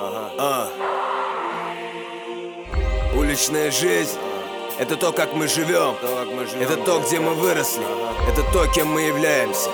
Уличная жизнь — это то, как мы живем. Это то, где мы выросли. Это то, кем мы являемся.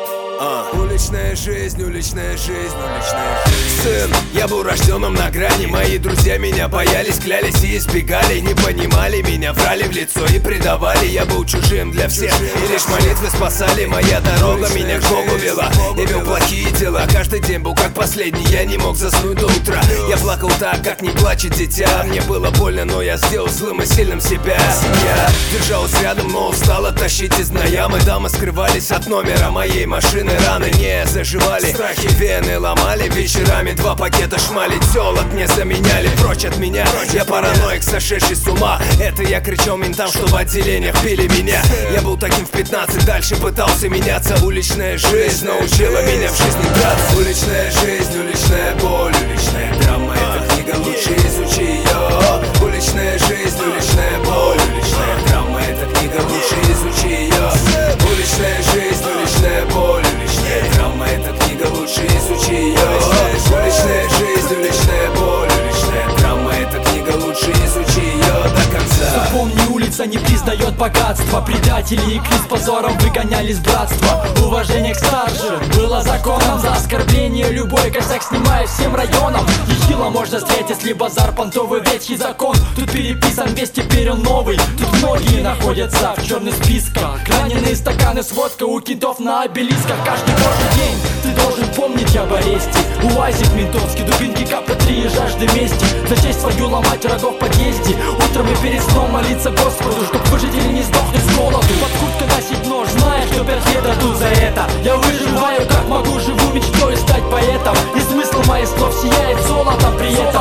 Уличная жизнь, уличная жизнь, уличная жизнь. Сын, я был рожденным на грани. Мои друзья меня боялись, клялись и избегали. Не понимали меня, врали в лицо и предавали. Я был чужим для всех, и лишь молитвы спасали. Моя дорога меня к Богу вела. Я вел плохие дела, каждый день был как последний. Я не мог заснуть до утра. Я плакал так, как не плачет дитя. Мне было больно, но я сделал злым и сильным себя. Семья держалась рядом, но устала тащить из дна ямы. Дамы скрывались от номера моей машины. Раны не заживали, страхи вены ломали. Вечерами 2 пакета шмали, тёлок не заменяли. Прочь от меня, я параноик, сошедший с ума. Это я кричал ментам, что в отделениях били меня. Я был таким в 15, дальше пытался меняться. Уличная жизнь научила меня в жизни драться. Уличная жизнь, уличная боль, уличная драма. Эта книга, лучше изучи ее. Уличная жизнь, уличная боль, уличная драма. Эта книга, лучше изучи ее. Уличная жизнь, уличная боль, уличная драма. Эта книга, лучше изучи ее. Уличная жизнь, уличная боль, уличная драма. Эта книга, лучше изучи ее до конца. Запомни, улица не признает богатство. Предатели и клиз позором выгоняли с братства. Уважение к старшим было законом. За оскорбление любой косяк снимая всем районам. Ехила можно встретить, ли базар, понтовый ветхий закон. Тут переписан весь, теперь он новый. Тут многие находятся в черных списках. Раненые стаканы с водкой у китов на обелисках. Каждый божий день ты должен помнить об аресте. УАЗик ментовский, дубинки КП-3 и жажды мести. За честь свою ломать врагов в подъезде. Утром и перед сном молиться Господу, чтоб выжить или не сдохнуть с голоду. Под курткой носить нож, зная, что 5 лет дадут за это. Я выживаю как могу, живу мечтой стать поэтом. И смысл моих слов сияет золотом при этом.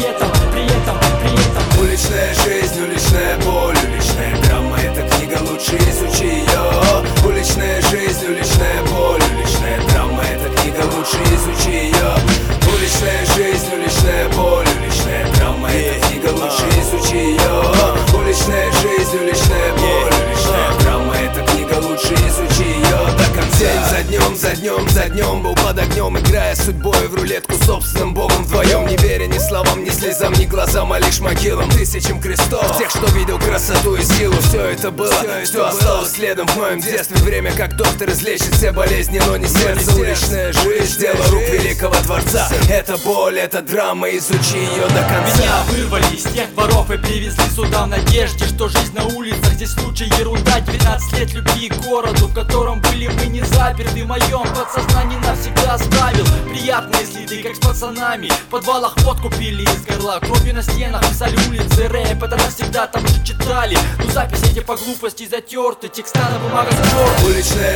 Уличная жизнь, уличная боль, уличная драма. Эта книга, лучше изучи ее. Уличная жизнь, уличная боль, уличная драма. Эта книга, лучше изучи ее. Уличная жизнь, уличная боль, уличная драма. Эта книга, лучше изучи ее. Уличная жизнь, уличная боль, уличная драма. Эта книга, лучше изучи ее до конца. День за днем был под огнем, играя судьбой в рулетку собственным богом вдвоем. Не веря ни словам, ни слезам, ни глазам, а лишь могилам, тысячам крестов тех, что видел красоту и силу. Все это было, все осталось следом в моем детстве. Время, как доктор излечит все болезни, но не сердце. Уличная жизнь, дело рук великого творца. Это боль, это драма, изучи ее до конца. Меня вырвали из тех воров и привезли сюда в надежде, что жизнь на улицах здесь лучше ерунда. 19 лет любви к городу, в котором были мы не заперты. В моем подсознании навсегда оставил приятные следы, как с пацанами. В подвалах водку пили из горла, кровью на стенах писали улицы рэп. Это навсегда там уже читали, но записи эти по глупости затерты, текста на бумагах стерты. Уличная